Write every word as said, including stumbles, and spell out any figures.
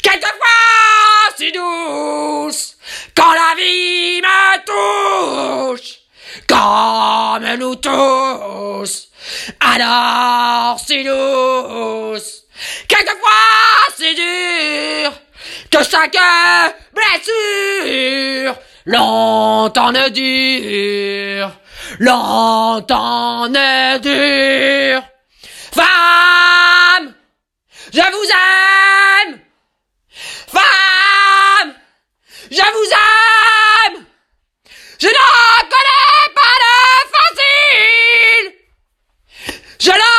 quelquefois si douce, quand la vie me touche, comme nous tous, alors si douce, quelquefois si dur, que chaque blessure longtemps ne dure, longtemps ne dure. Femme, je vous aime. Femme, je vous aime. Je n'en connais pas de facile. Je n'en